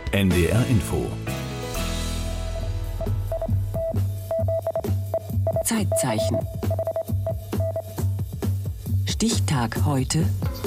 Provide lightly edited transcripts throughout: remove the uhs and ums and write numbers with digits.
NDR Info. Zeitzeichen. Stichtag heute.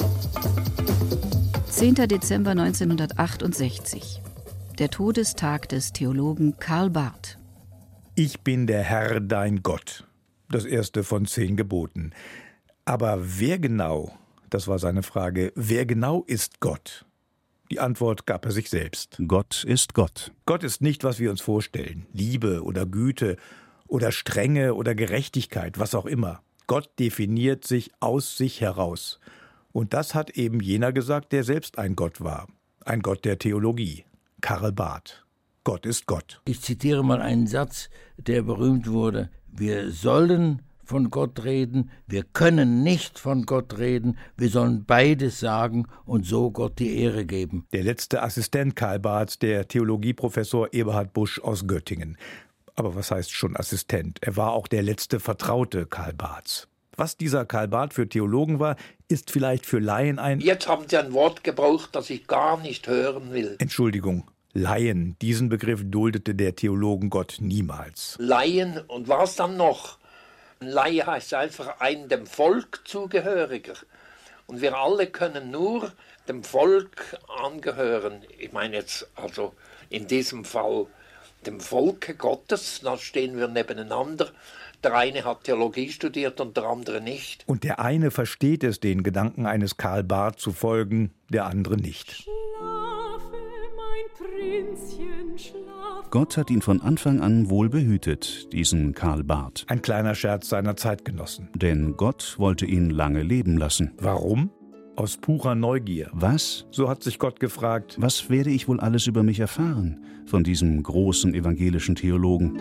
10. Dezember 1968. Der Todestag des Theologen Karl Barth. Ich bin der Herr, dein Gott. Das erste von 10 Geboten. Aber wer genau, das war seine Frage, wer genau ist Gott? Die Antwort gab er sich selbst. Gott ist Gott. Gott ist nicht, was wir uns vorstellen. Liebe oder Güte oder Strenge oder Gerechtigkeit, was auch immer. Gott definiert sich aus sich heraus. Und das hat eben jener gesagt, der selbst ein Gott war. Ein Gott der Theologie. Karl Barth. Gott ist Gott. Ich zitiere mal einen Satz, der berühmt wurde. Wir sollen von Gott reden, wir können nicht von Gott reden, wir sollen beides sagen und so Gott die Ehre geben. Der letzte Assistent Karl Barths, der Theologieprofessor Eberhard Busch aus Göttingen. Aber was heißt schon Assistent? Er war auch der letzte Vertraute Karl Barths. Was dieser Karl Barth für Theologen war, ist vielleicht für Laien ein... Jetzt haben Sie ein Wort gebraucht, das ich gar nicht hören will. Entschuldigung, Laien. Diesen Begriff duldete der Theologengott niemals. Laien und was dann noch? Ein Laie heißt einfach ein dem Volk zugehöriger. Und wir alle können nur dem Volk angehören. Ich meine jetzt also in diesem Fall dem Volke Gottes, da stehen wir nebeneinander. Der eine hat Theologie studiert und der andere nicht. Und der eine versteht es, den Gedanken eines Karl Barth zu folgen, der andere nicht. Schlafe, mein Prinzchen, schlafe. Gott hat ihn von Anfang an wohl behütet, diesen Karl Barth. Ein kleiner Scherz seiner Zeitgenossen. Denn Gott wollte ihn lange leben lassen. Warum? Aus purer Neugier. Was? So hat sich Gott gefragt. Was werde ich wohl alles über mich erfahren von diesem großen evangelischen Theologen?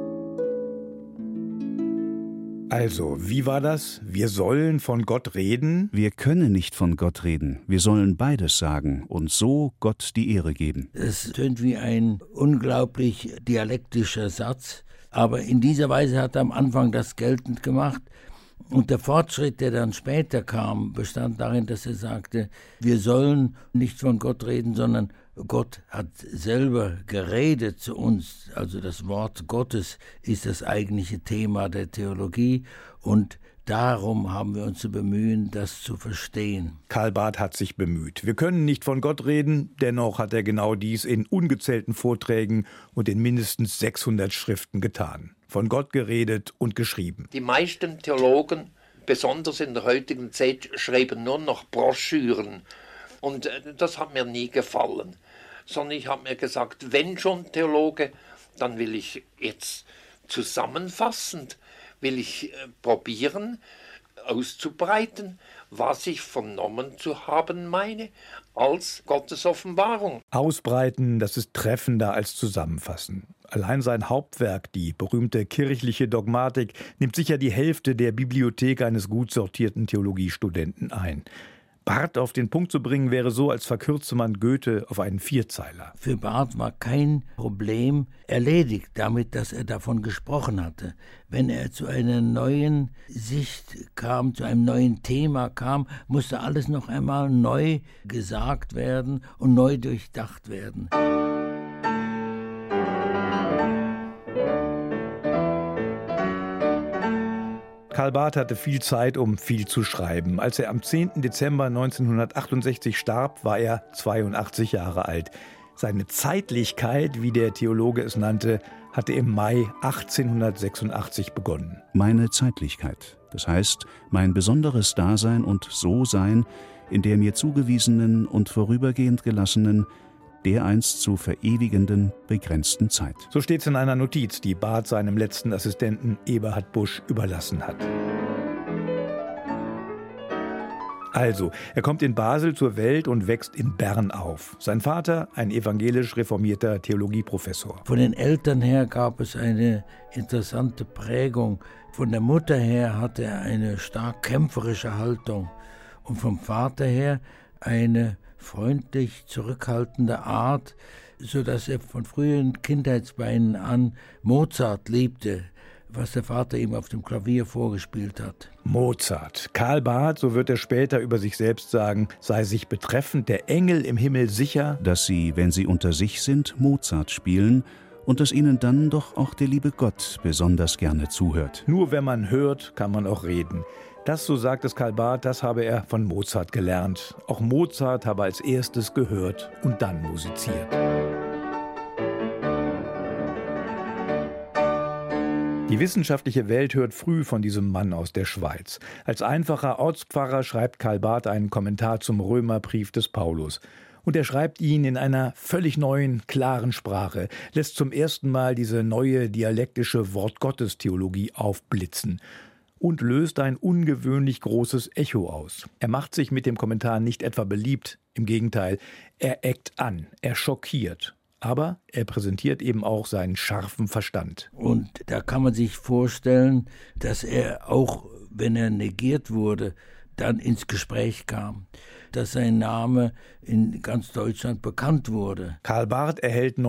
Also, wie war das? Wir sollen von Gott reden? Wir können nicht von Gott reden. Wir sollen beides sagen und so Gott die Ehre geben. Es tönt wie ein unglaublich dialektischer Satz, aber in dieser Weise hat er am Anfang das geltend gemacht. Und der Fortschritt, der dann später kam, bestand darin, dass er sagte, wir sollen nicht von Gott reden, sondern Gott hat selber geredet zu uns. Also das Wort Gottes ist das eigentliche Thema der Theologie und darum haben wir uns zu bemühen, das zu verstehen. Karl Barth hat sich bemüht. Wir können nicht von Gott reden, dennoch hat er genau dies in ungezählten Vorträgen und in mindestens 600 Schriften getan. Von Gott geredet und geschrieben. Die meisten Theologen, besonders in der heutigen Zeit, schreiben nur noch Broschüren. Und das hat mir nie gefallen. Sondern ich habe mir gesagt, wenn schon Theologe, dann will ich jetzt zusammenfassend, will ich probieren auszubreiten, was ich vernommen zu haben meine, als Gottes Offenbarung. Ausbreiten, das ist treffender als zusammenfassen. Allein sein Hauptwerk, die berühmte kirchliche Dogmatik, nimmt sicher die Hälfte der Bibliothek eines gut sortierten Theologiestudenten ein. Barth auf den Punkt zu bringen, wäre so, als verkürze man Goethe auf einen Vierzeiler. Für Barth war kein Problem erledigt damit, dass er davon gesprochen hatte. Wenn er zu einer neuen Sicht kam, zu einem neuen Thema kam, musste alles noch einmal neu gesagt werden und neu durchdacht werden. Karl Barth hatte viel Zeit, um viel zu schreiben. Als er am 10. Dezember 1968 starb, war er 82 Jahre alt. Seine Zeitlichkeit, wie der Theologe es nannte, hatte im Mai 1886 begonnen. Meine Zeitlichkeit, das heißt mein besonderes Dasein und So-Sein in der mir zugewiesenen und vorübergehend gelassenen, dereinst zu verewigenden, begrenzten Zeit. So steht es in einer Notiz, die Barth seinem letzten Assistenten Eberhard Busch überlassen hat. Also, er kommt in Basel zur Welt und wächst in Bern auf. Sein Vater, ein evangelisch reformierter Theologieprofessor. Von den Eltern her gab es eine interessante Prägung. Von der Mutter her hatte er eine stark kämpferische Haltung und vom Vater her eine freundlich zurückhaltende Art, sodass er von frühen Kindheitsbeinen an Mozart liebte. was der Vater ihm auf dem Klavier vorgespielt hat. Mozart. Karl Barth, so wird er später über sich selbst sagen, sei sich betreffend der Engel im Himmel sicher, dass sie, wenn sie unter sich sind, Mozart spielen und dass ihnen dann doch auch der liebe Gott besonders gerne zuhört. Nur wenn man hört, kann man auch reden. Das, so sagt es Karl Barth, das habe er von Mozart gelernt. Auch Mozart habe als erstes gehört und dann musiziert. Die wissenschaftliche Welt hört früh von diesem Mann aus der Schweiz. Als einfacher Ortspfarrer schreibt Karl Barth einen Kommentar zum Römerbrief des Paulus. Und er schreibt ihn in einer völlig neuen, klaren Sprache, lässt zum ersten Mal diese neue dialektische Wortgottestheologie aufblitzen und löst ein ungewöhnlich großes Echo aus. Er macht sich mit dem Kommentar nicht etwa beliebt, im Gegenteil, er eckt an, er schockiert. Aber er präsentiert eben auch seinen scharfen Verstand. Und da kann man sich vorstellen, dass er auch, wenn er negiert wurde, dann ins Gespräch kam, dass sein Name in ganz Deutschland bekannt wurde. Karl Barth erhält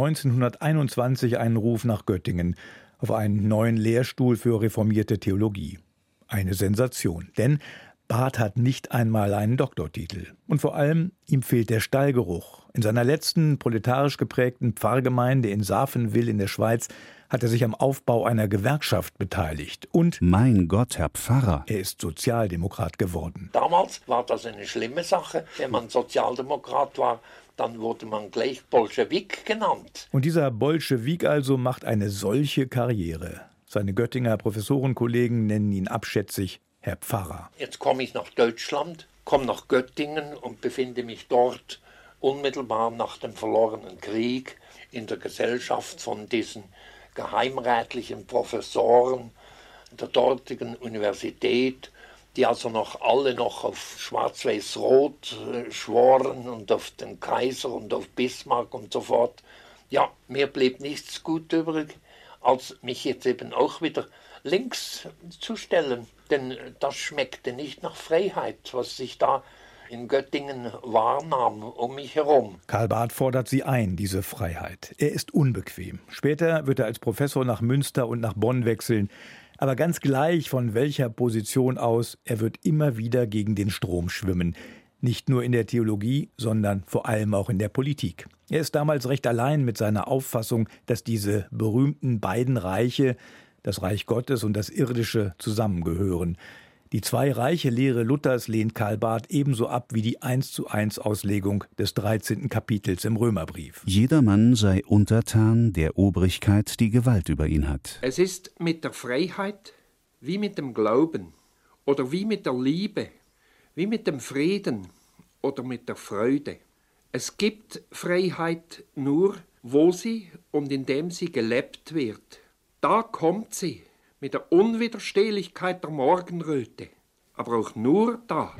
1921 einen Ruf nach Göttingen auf einen neuen Lehrstuhl für reformierte Theologie. Eine Sensation, denn Barth hat nicht einmal einen Doktortitel. Und vor allem, ihm fehlt der Stallgeruch. In seiner letzten proletarisch geprägten Pfarrgemeinde in Safenwil in der Schweiz hat er sich am Aufbau einer Gewerkschaft beteiligt. Und, mein Gott, Herr Pfarrer, er ist Sozialdemokrat geworden. Damals war das eine schlimme Sache. Wenn man Sozialdemokrat war, dann wurde man gleich Bolschewik genannt. Und dieser Bolschewik also macht eine solche Karriere. Seine Göttinger Professorenkollegen nennen ihn abschätzig Herr Pfarrer. Jetzt komme ich nach Deutschland, komme nach Göttingen und befinde mich dort unmittelbar nach dem verlorenen Krieg in der Gesellschaft von diesen geheimrätlichen Professoren der dortigen Universität, die also alle noch auf Schwarz-Weiß-Rot schworen und auf den Kaiser und auf Bismarck und so fort. Ja, mir blieb nichts gut übrig, als mich jetzt eben auch wieder links zu stellen. Denn das schmeckte nicht nach Freiheit, was sich da in Göttingen wahrnahm um mich herum. Karl Barth fordert sie ein, diese Freiheit. Er ist unbequem. Später wird er als Professor nach Münster und nach Bonn wechseln. Aber ganz gleich von welcher Position aus, er wird immer wieder gegen den Strom schwimmen. Nicht nur in der Theologie, sondern vor allem auch in der Politik. Er ist damals recht allein mit seiner Auffassung, dass diese berühmten beiden Reiche, das Reich Gottes und das Irdische, zusammengehören. Die Zwei-Reiche-Lehre Luthers lehnt Karl Barth ebenso ab wie die 1:1 Auslegung des 13. Kapitels im Römerbrief. Jedermann sei untertan der Obrigkeit, die Gewalt über ihn hat. Es ist mit der Freiheit wie mit dem Glauben oder wie mit der Liebe, wie mit dem Frieden oder mit der Freude. Es gibt Freiheit nur, wo sie und indem sie gelebt wird. Da kommt sie mit der Unwiderstehlichkeit der Morgenröte, aber auch nur da.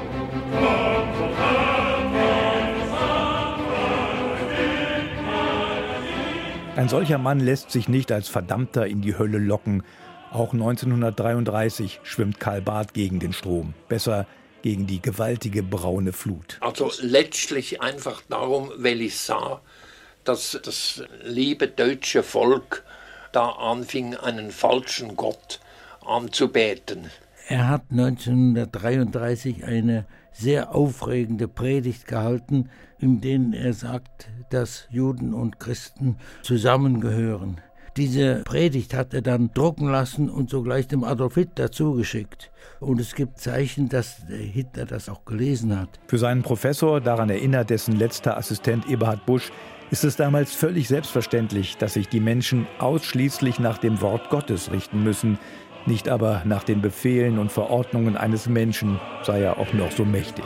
Ein solcher Mann lässt sich nicht als Verdammter in die Hölle locken. Auch 1933 schwimmt Karl Barth gegen den Strom. Besser gegen die gewaltige braune Flut. Also letztlich einfach darum, weil ich sah, dass das liebe deutsche Volk da anfing, einen falschen Gott anzubeten. Er hat 1933 eine sehr aufregende Predigt gehalten, in der er sagt, dass Juden und Christen zusammengehören. Diese Predigt hat er dann drucken lassen und sogleich dem Adolf Hitler zugeschickt. Und es gibt Zeichen, dass Hitler das auch gelesen hat. Für seinen Professor, daran erinnert dessen letzter Assistent Eberhard Busch, ist es damals völlig selbstverständlich, dass sich die Menschen ausschließlich nach dem Wort Gottes richten müssen, nicht aber nach den Befehlen und Verordnungen eines Menschen, sei er auch noch so mächtig.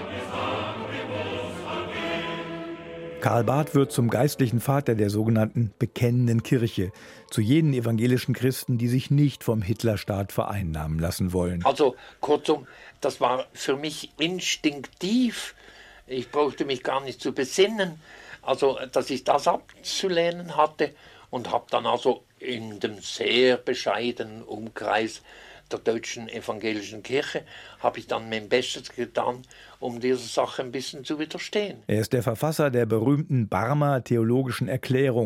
Karl Barth wird zum geistlichen Vater der sogenannten bekennenden Kirche, zu jenen evangelischen Christen, die sich nicht vom Hitlerstaat vereinnahmen lassen wollen. Also kurzum, das war für mich instinktiv. Ich brauchte mich gar nicht zu besinnen, also dass ich das abzulehnen hatte, und habe dann also in dem sehr bescheidenen Umkreis der deutschen evangelischen Kirche, habe ich dann mein Bestes getan, um dieser Sache ein bisschen zu widerstehen. Er ist der Verfasser der berühmten Barmer theologischen Erklärung,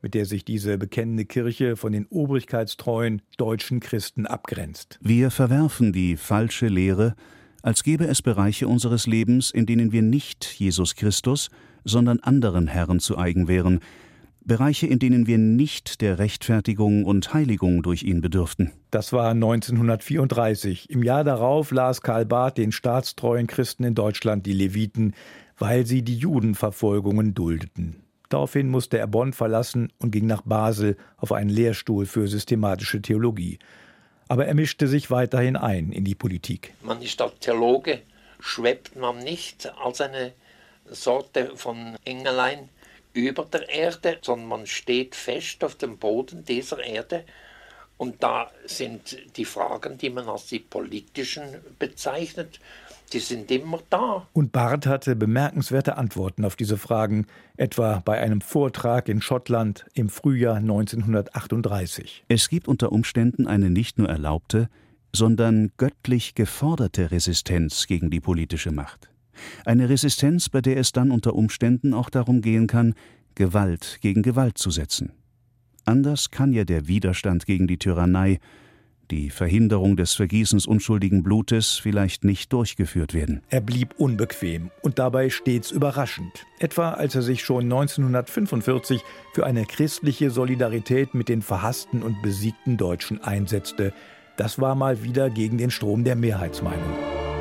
mit der sich diese bekennende Kirche von den obrigkeitstreuen deutschen Christen abgrenzt. Wir verwerfen die falsche Lehre, als gäbe es Bereiche unseres Lebens, in denen wir nicht Jesus Christus, sondern anderen Herren zu eigen wären, Bereiche, in denen wir nicht der Rechtfertigung und Heiligung durch ihn bedürften. Das war 1934. Im Jahr darauf las Karl Barth den staatstreuen Christen in Deutschland die Leviten, weil sie die Judenverfolgungen duldeten. Daraufhin musste er Bonn verlassen und ging nach Basel auf einen Lehrstuhl für systematische Theologie. Aber er mischte sich weiterhin ein in die Politik. Man ist als Theologe, schwebt man nicht als eine Sorte von Engelein über der Erde, sondern man steht fest auf dem Boden dieser Erde. Und da sind die Fragen, die man als die politischen bezeichnet, die sind immer da. Und Barth hatte bemerkenswerte Antworten auf diese Fragen, etwa bei einem Vortrag in Schottland im Frühjahr 1938. Es gibt unter Umständen eine nicht nur erlaubte, sondern göttlich geforderte Resistenz gegen die politische Macht. Eine Resistenz, bei der es dann unter Umständen auch darum gehen kann, Gewalt gegen Gewalt zu setzen. Anders kann ja der Widerstand gegen die Tyrannei, die Verhinderung des Vergießens unschuldigen Blutes vielleicht nicht durchgeführt werden. Er blieb unbequem und dabei stets überraschend. Etwa als er sich schon 1945 für eine christliche Solidarität mit den verhassten und besiegten Deutschen einsetzte. Das war mal wieder gegen den Strom der Mehrheitsmeinung.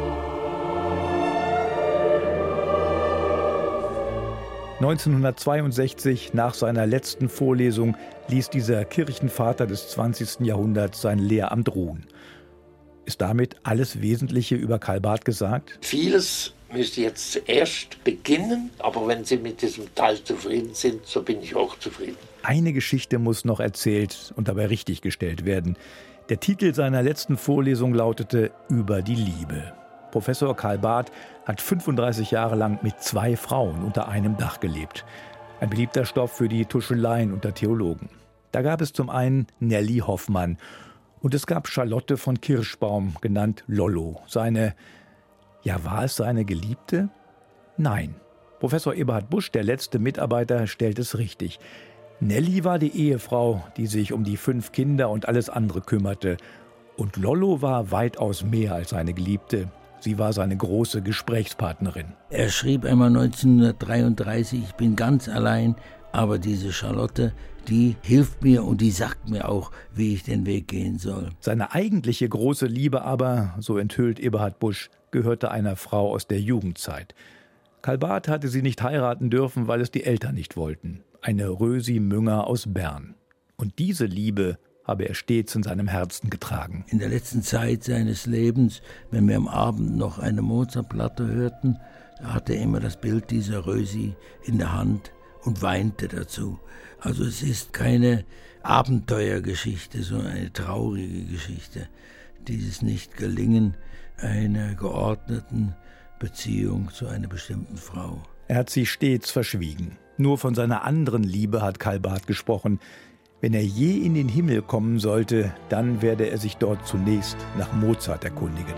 (1962) nach seiner letzten Vorlesung, ließ dieser Kirchenvater des 20. Jahrhunderts sein Lehramt ruhen. Ist damit alles Wesentliche über Karl Barth gesagt? Vieles müsste jetzt erst beginnen, aber wenn Sie mit diesem Teil zufrieden sind, so bin ich auch zufrieden. Eine Geschichte muss noch erzählt und dabei richtiggestellt werden. Der Titel seiner letzten Vorlesung lautete »Über die Liebe«. Professor Karl Barth hat 35 Jahre lang mit 2 Frauen unter einem Dach gelebt. Ein beliebter Stoff für die Tuscheleien unter Theologen. Da gab es zum einen Nelly Hoffmann und es gab Charlotte von Kirschbaum, genannt Lollo. War es seine Geliebte? Nein. Professor Eberhard Busch, der letzte Mitarbeiter, stellt es richtig. Nelly war die Ehefrau, die sich um die 5 Kinder und alles andere kümmerte. Und Lollo war weitaus mehr als seine Geliebte. Sie war seine große Gesprächspartnerin. Er schrieb einmal 1933, ich bin ganz allein, aber diese Charlotte, die hilft mir und die sagt mir auch, wie ich den Weg gehen soll. Seine eigentliche große Liebe aber, so enthüllt Eberhard Busch, gehörte einer Frau aus der Jugendzeit. Karl Barth hatte sie nicht heiraten dürfen, weil es die Eltern nicht wollten. Eine Rösi Münger aus Bern. Und diese Liebe habe er stets in seinem Herzen getragen. In der letzten Zeit seines Lebens, wenn wir am Abend noch eine Mozart-Platte hörten, hatte er immer das Bild dieser Rösi in der Hand und weinte dazu. Also es ist keine Abenteuergeschichte, sondern eine traurige Geschichte. Dieses Nicht-Gelingen einer geordneten Beziehung zu einer bestimmten Frau. Er hat sie stets verschwiegen. Nur von seiner anderen Liebe hat Karl Barth gesprochen. Wenn er je in den Himmel kommen sollte, dann werde er sich dort zunächst nach Mozart erkundigen.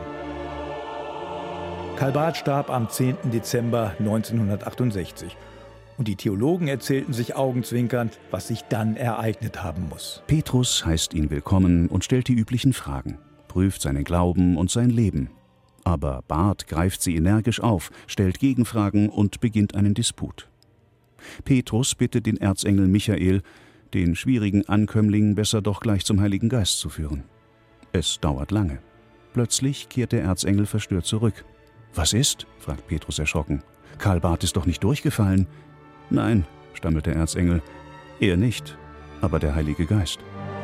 Karl Barth starb am 10. Dezember 1968. Und die Theologen erzählten sich augenzwinkernd, was sich dann ereignet haben muss. Petrus heißt ihn willkommen und stellt die üblichen Fragen, prüft seinen Glauben und sein Leben. Aber Barth greift sie energisch auf, stellt Gegenfragen und beginnt einen Disput. Petrus bittet den Erzengel Michael, den schwierigen Ankömmling besser doch gleich zum Heiligen Geist zu führen. Es dauert lange. Plötzlich kehrt der Erzengel verstört zurück. »Was ist?« fragt Petrus erschrocken. »Karl Barth ist doch nicht durchgefallen?« »Nein«, stammelt der Erzengel, »er nicht, aber der Heilige Geist.«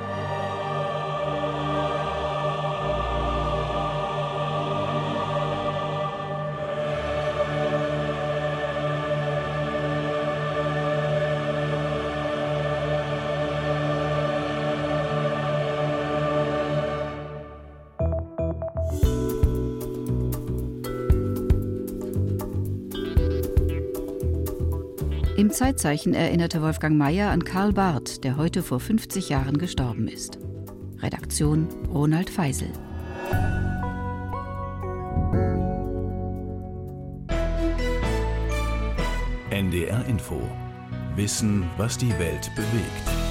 Im Zeitzeichen erinnerte Wolfgang Mayer an Karl Barth, der heute vor 50 Jahren gestorben ist. Redaktion Ronald Feisel. NDR Info. Wissen, was die Welt bewegt.